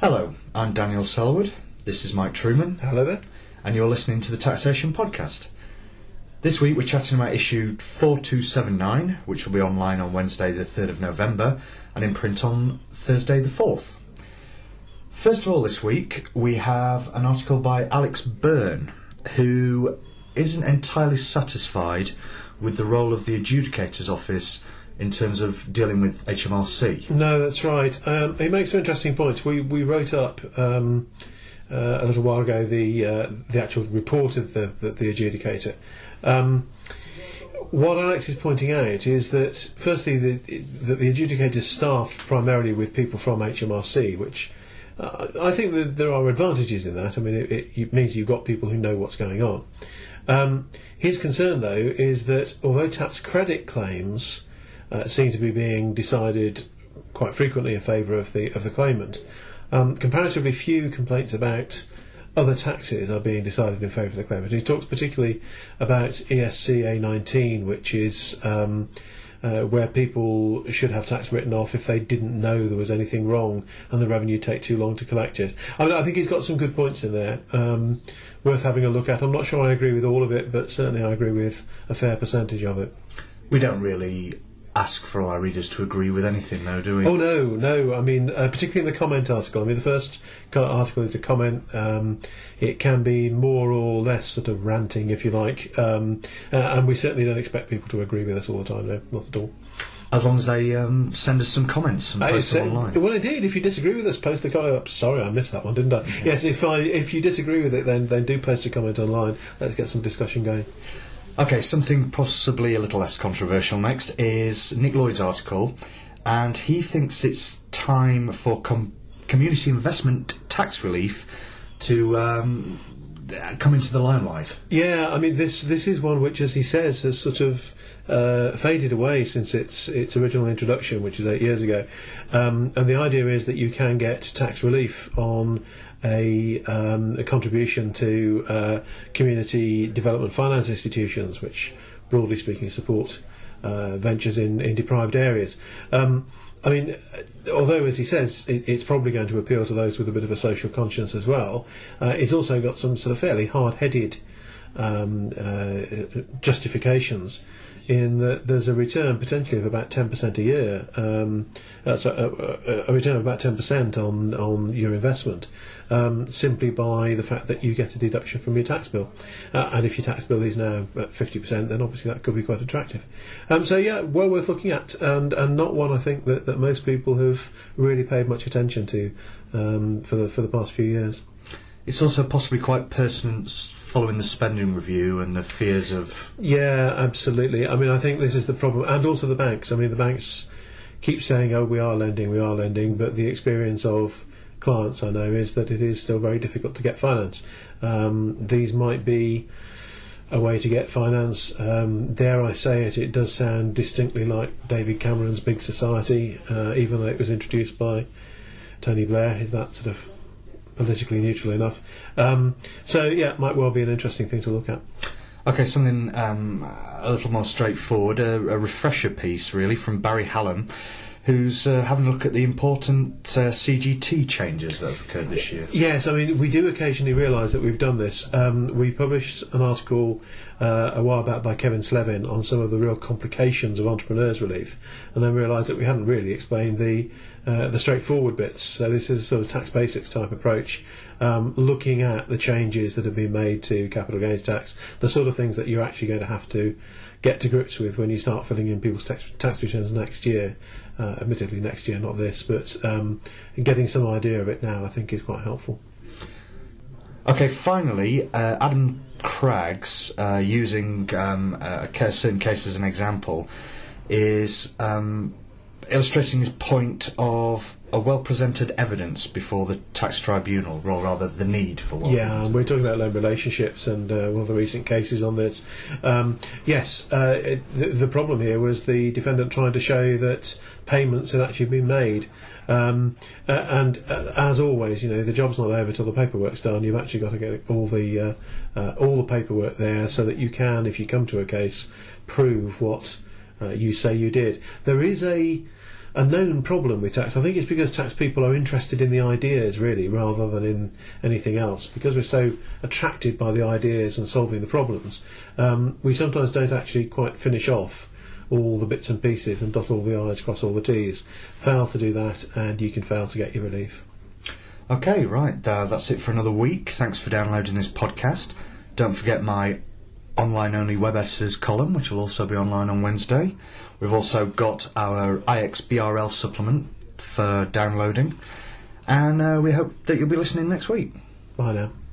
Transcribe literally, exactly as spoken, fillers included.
Hello, I'm Daniel Selwood. This is Mike Truman. Hello there. And you're listening to the Taxation Podcast. This week we're chatting about issue four two seven nine, which will be online on Wednesday the third of November and in print on Thursday the fourth. First of all this week we have an article by Alex Byrne, who isn't entirely satisfied with the role of the Adjudicator's Office in terms of dealing with H M R C. No, that's right. Um, he makes some interesting points. We we wrote up um, uh, a little while ago the uh, the actual report of the the, the adjudicator. Um, what Alex is pointing out is that firstly the that the adjudicator is staffed primarily with people from H M R C, which uh, I think that there are advantages in that. I mean, it, it means you've got people who know what's going on. Um, his concern, though, is that although tax credit claims Uh, seem to be being decided quite frequently in favour of the of the claimant, Um, comparatively few complaints about other taxes are being decided in favour of the claimant. He talks particularly about E S C A nineteen, which is um, uh, where people should have tax written off if they didn't know there was anything wrong and the revenue take too long to collect it. I mean, I think he's got some good points in there, um, worth having a look at. I'm not sure I agree with all of it, but certainly I agree with a fair percentage of it. We don't really ask for all our readers to agree with anything, though, do we? Oh no, no. I mean, uh, particularly in the comment article. I mean, the first co- article is a comment. Um, it can be more or less sort of ranting, if you like, um, uh, and we certainly don't expect people to agree with us all the time. No, not at all. As long as they um, send us some comments and Uh, post them uh, online. Well, indeed, if you disagree with us, post a comment. Oh, sorry, I missed that one, didn't I? Yes, if I if you disagree with it, then then do post a comment online. Let's get some discussion going. Okay, something possibly a little less controversial next is Nick Lloyd's article, and he thinks it's time for com- community investment tax relief to um, come into the limelight. Yeah, I mean, this this is one which, as he says, has sort of uh, faded away since its its original introduction, which is eight years ago. Um, and the idea is that you can get tax relief on a, um, a contribution to uh, community development finance institutions, which, broadly speaking, support uh, ventures in, in deprived areas. Um, I mean, although, as he says, it, it's probably going to appeal to those with a bit of a social conscience as well, uh, it's also got some sort of fairly hard-headed um, uh, justifications in that there's a return potentially of about ten percent a year. Um, that's a, a, a return of about ten percent on, on your investment, um, simply by the fact that you get a deduction from your tax bill. Uh, and if your tax bill is now at fifty percent, then obviously that could be quite attractive. Um, so yeah, well worth looking at, and, and not one I think that, that most people have really paid much attention to um, for the for the past few years. It's also possibly quite pertinent following the spending review and the fears of... Yeah, absolutely. I mean, I think this is the problem. And also the banks. I mean, the banks keep saying, oh, we are lending, we are lending, but the experience of clients, I know, is that it is still very difficult to get finance. Um, these might be a way to get finance. Um, dare I say it, it does sound distinctly like David Cameron's Big Society, uh, even though it was introduced by Tony Blair. Is that sort of politically neutral enough? Um, so yeah, it might well be an interesting thing to look at. Okay, something um, a little more straightforward, a, a refresher piece really from Barry Hallam, who's uh, having a look at the important uh, C G T changes that have occurred this year. Yes, I mean, we do occasionally realise that we've done this. Um, we published an article uh, a while back by Kevin Slevin on some of the real complications of entrepreneurs relief, and then realised that we hadn't really explained the uh, the straightforward bits. So this is a sort of tax basics type approach, um, looking at the changes that have been made to capital gains tax, the sort of things that you're actually going to have to get to grips with when you start filling in people's tax, tax returns next year. Uh, admittedly next year, not this, but um, getting some idea of it now I think is quite helpful. Okay, finally, uh, Adam Craggs, uh, using um, a certain case as an example, is um, illustrating his point of a well-presented evidence before the tax tribunal, or rather the need for one. Yeah, and we're talking about loan relationships, and uh, one of the recent cases on this. Um, yes, uh, it, the, the problem here was the defendant trying to show that payments had actually been made. Um, uh, and uh, as always, you know, the job's not over till the paperwork's done. You've actually got to get all the uh, uh, all the paperwork there so that you can, if you come to a case, prove what uh, you say you did. There is a a known problem with tax. I think it's because tax people are interested in the ideas, really, rather than in anything else. Because we're so attracted by the ideas and solving the problems, um, we sometimes don't actually quite finish off all the bits and pieces and dot all the I's, cross all the T's. Fail to do that, and you can fail to get your relief. Okay, right, uh, that's it for another week. Thanks for downloading this podcast. Don't forget my online-only web editors column, which will also be online on Wednesday. We've also got our I X B R L supplement for downloading. And uh, we hope that you'll be listening next week. Bye now.